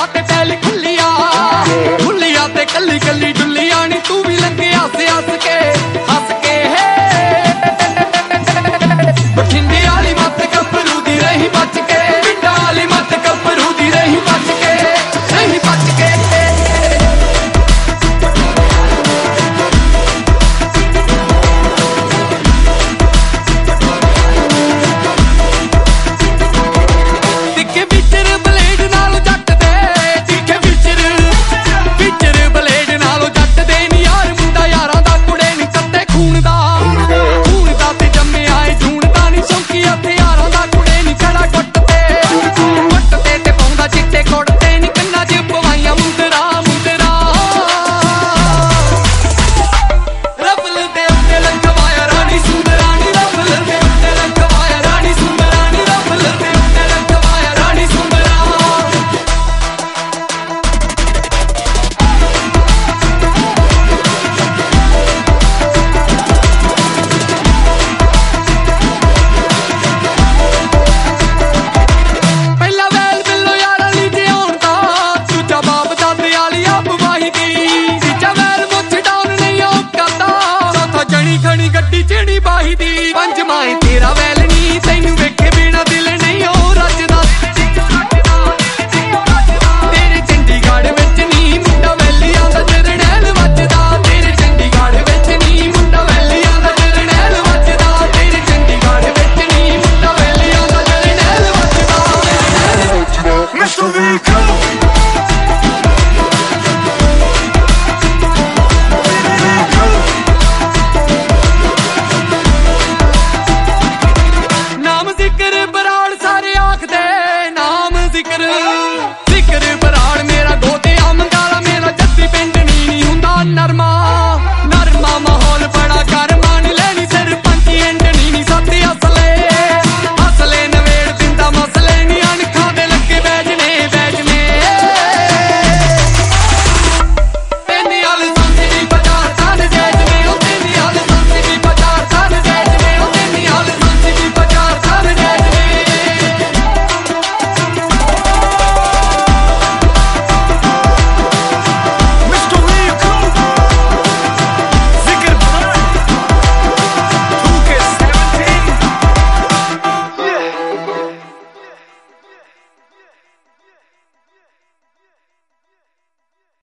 ते पैल खुलिया खुलिया ते कली कली डुलिया नी तू भी लंघे हस हस के बठिंडे वाली मत गभरू दी रही बच के पिंडा वाली मत गभरू दी रही बच के रही बच के गड्डी चिड़ी बाही दी पंज माए